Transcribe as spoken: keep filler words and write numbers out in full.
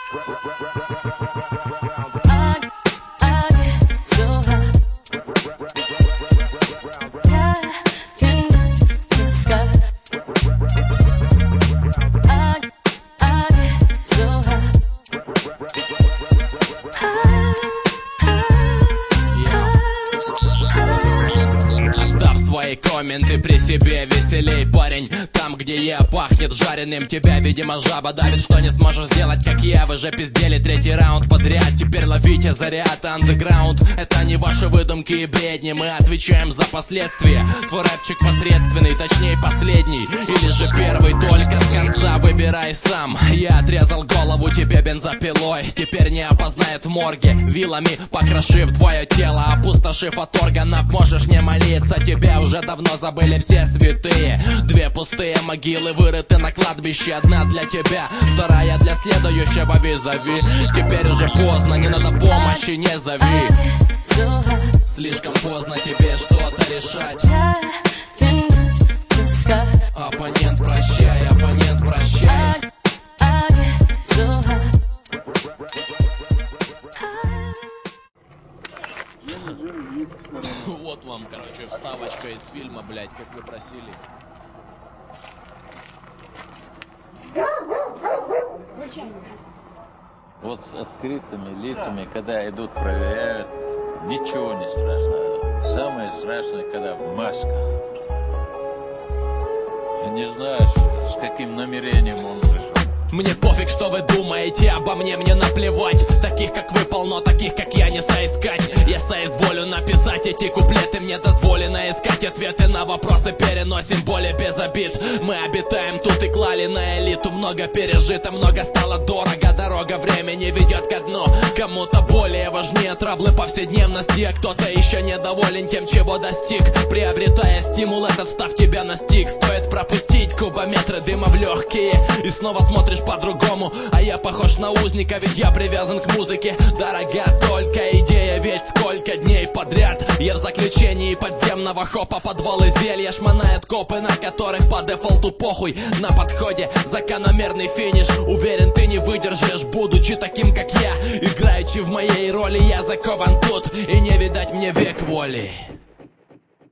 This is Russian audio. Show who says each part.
Speaker 1: Свои комменты при себе, веселей, парень. Там, где я, пахнет жареным. Тебя, видимо, жаба давит, что не сможешь сделать, как я. Вы же пиздели третий раунд подряд. Теперь ловите заряд, андеграунд. Это не ваши выдумки и бредни. Мы отвечаем за последствия. Твой рэпчик посредственный, точнее последний. Или же первый, только с конца выбирай сам. Я отрезал голову тебе бензопилой. Теперь не опознает в морге. Вилами покрошив твое тело, опустошив от органов. Можешь не молиться, тебя уже давно забыли все святые. Две пустые могилы вырыты на кладбище. Одна для тебя, вторая для следующего визави. Теперь уже поздно, не надо помощи, не зови. Слишком поздно тебе что-то решать. Оппонент, прощай, оппонент, прощай. Вот вам, короче, вставочка из фильма, блять, как вы просили.
Speaker 2: Вот с открытыми лицами, когда идут, проверяют, ничего не страшно. Самое страшное, когда в масках. Не знаешь, с каким намерением он пришел.
Speaker 1: Мне пофиг, что вы думаете обо мне, мне наплевать. Таких, как вы, полно, таких, как я, не соискать. Я соизволю написать эти куплеты. Мне дозволено искать ответы на вопросы. Переносим боли без обид. Мы обитаем тут и клали на элиту. Много пережито, много стало дорого. Дорога времени ведет ко дну. Кому-то более важнее траблы повседневности, а кто-то еще недоволен тем, чего достиг. Приобретая стимул этот, став тебя настиг. Стоит пропустить кубометры дыма в легкие, и снова смотришь по-другому. А я похож на узника, ведь я привязан к музыке. Дорога только идея, ведь сколько дней подряд я в заключении подземного хопа. Подвалы зелья шмонают копы, на которых по дефолту похуй. На подходе закономерный финиш. Уверен, ты не выдержишь, будучи таким, как я. Играючи в моей роли, я закован тут, и не видать мне век воли.